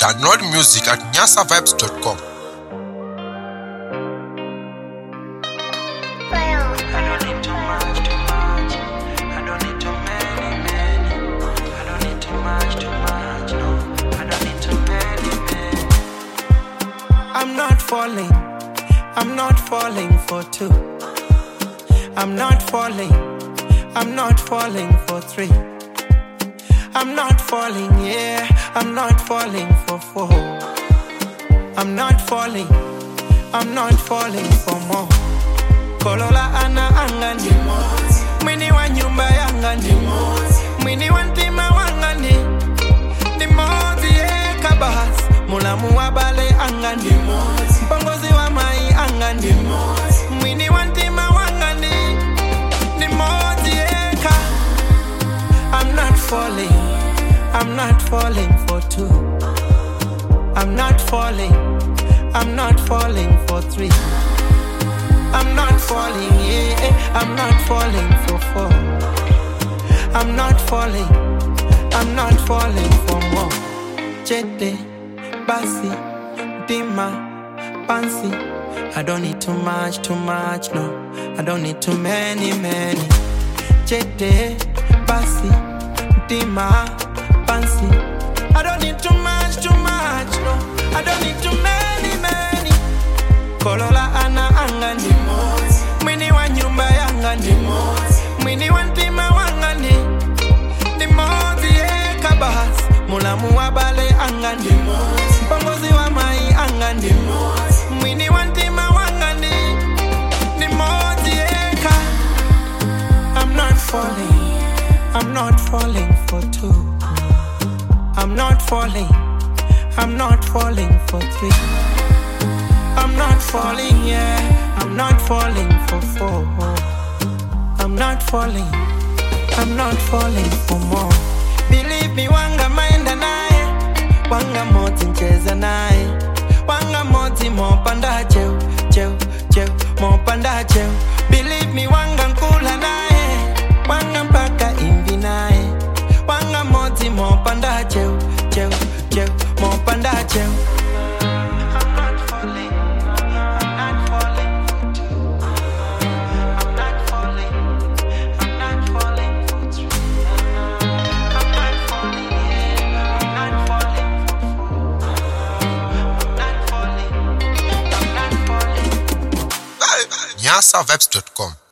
Download music at nyasavibes.com. I'm not falling for two. I'm not falling for three. I'm not falling, yeah, I'm not falling for four. I'm not falling for more. Kolola ana angani, mwini wa nyumba yangani, mwini wa ntima wangani, ni mozi kabahas, mulamu wa bale angani, mpongozi wa mai angani, mwini wa ntima wangani, ni mozi ka. I'm not falling for two. I'm not falling for three. I'm not falling, yeah, I'm not falling for four. I'm not falling for more. Chete, basi, dima, fancy. I don't need too much, no. I don't need too many. Chete, basi, dima, fancy. I don't need too much, no. I don't need too many. Kolola ana angani, mwini wa nyumba yangani, mwini wa ntima wangani, ni mozi kabahas, mulamu wa bale angani, mpongozi wa mai angani, mwini wa ntima wangani, ni mozi ka. I'm not falling for two. I'm not falling for three. I'm not falling, yeah, I'm not falling for four. I'm not falling for more. Believe me, wanga maenda nae, wanga moti ncheza nae, wanga moti mopanda cheu, mopanda cheu. Believe me, wanga nkula nae, wanga mpaka imbi nae, wanga moti mopanda cheu, mopanda cheu. nyasavibes.com.